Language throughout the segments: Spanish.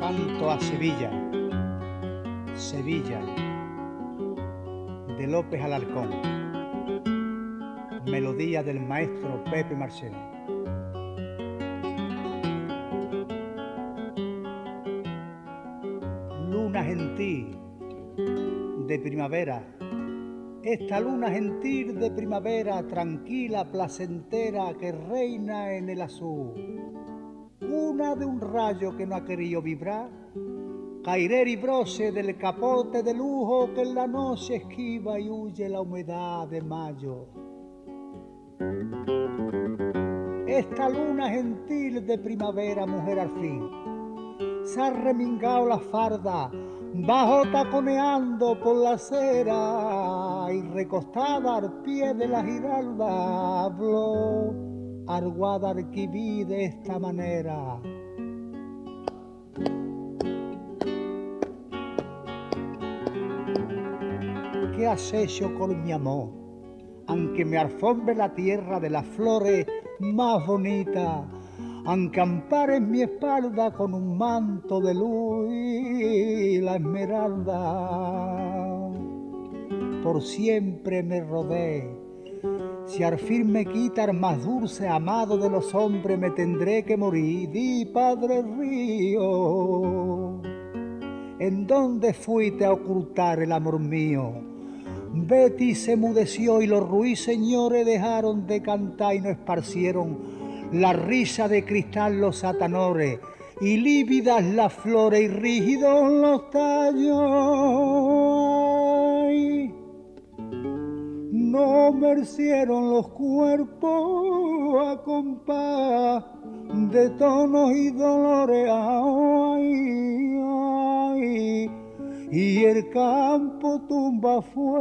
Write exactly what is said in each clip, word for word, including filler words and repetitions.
Canto a Sevilla, Sevilla, de López Alarcón, melodía del maestro Pepe Marcel. Luna gentil de primavera, esta luna gentil de primavera, tranquila, placentera, que reina en el azul, una de un rayo que no ha querido vibrar, caer y broce del capote de lujo que en la noche esquiva y huye la humedad de mayo. Esta luna gentil de primavera, mujer al fin, se ha remingado la farda, bajo taconeando por la acera y recostada al pie de la giralda, habló al Guadalquivir de esta manera. ¿Qué has hecho con mi amor? Aunque me alfombre la tierra de las flores más bonitas, aunque ampares mi espalda con un manto de luz y la esmeralda, por siempre me rodee. Si al fin me quitas más dulce amado de los hombres, me tendré que morir. Di, padre río, ¿en dónde fuiste a ocultar el amor mío? Betty se mudeció y los ruiseñores dejaron de cantar y no esparcieron la risa de cristal los satanores, y lívidas las flores y rígidos los tallos. Ay, no mercieron los cuerpos a compás de tonos y dolores. Ay, ay, y el campo tumba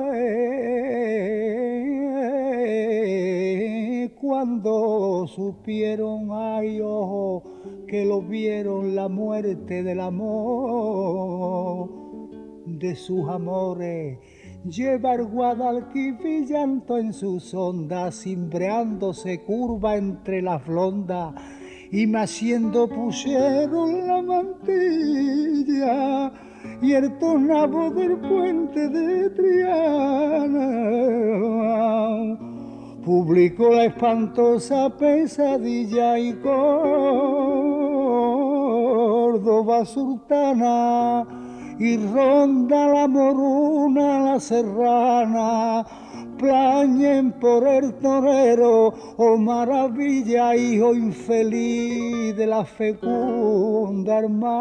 fue cuando supieron, ay, ojo, que lo vieron la muerte del amor de sus amores. Lleva el Guadalquivir llanto en sus ondas, cimbreándose curva entre las blondas, y me haciendo pusieron la mantilla y el tornabo del puente de Triana. Publicó la espantosa pesadilla y Córdoba sultana, y ronda la moruna, la serrana, plañen por el torero, oh maravilla, hijo infeliz de la fecunda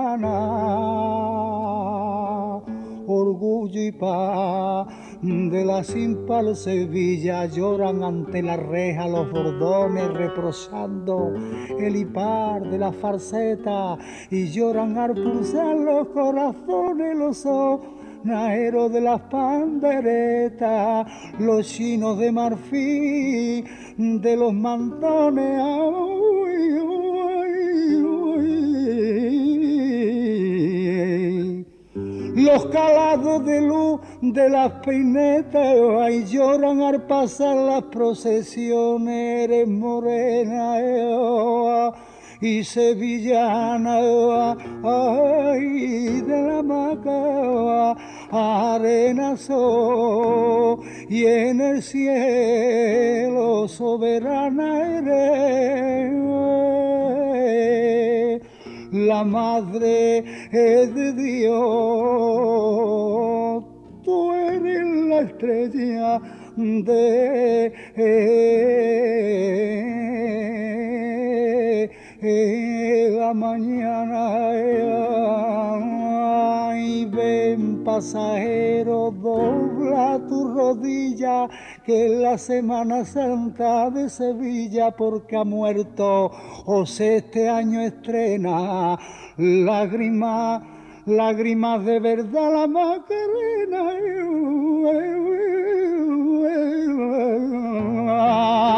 hermana. Orgullo y paz de la sin pal Sevilla, lloran ante la reja los bordones reprochando el hipar de la farceta, y lloran al pulsar los corazones los sonajeros de las panderetas, los chinos de marfil de los mantones. Ay, ay, ay, los calados de luz de las peinetas, ay, lloran al pasar las procesiones. Eres morena, eh, y sevillana, ay, de la Maca, arena sol, y en el cielo soberana eres, la madre es de Dios, tú eres la estrella de la mañana. Ay, ven pasajero, dobla tu rodilla, que es la Semana Santa de Sevilla, porque ha muerto José, este año estrena lágrimas, lágrimas de verdad la Macarena.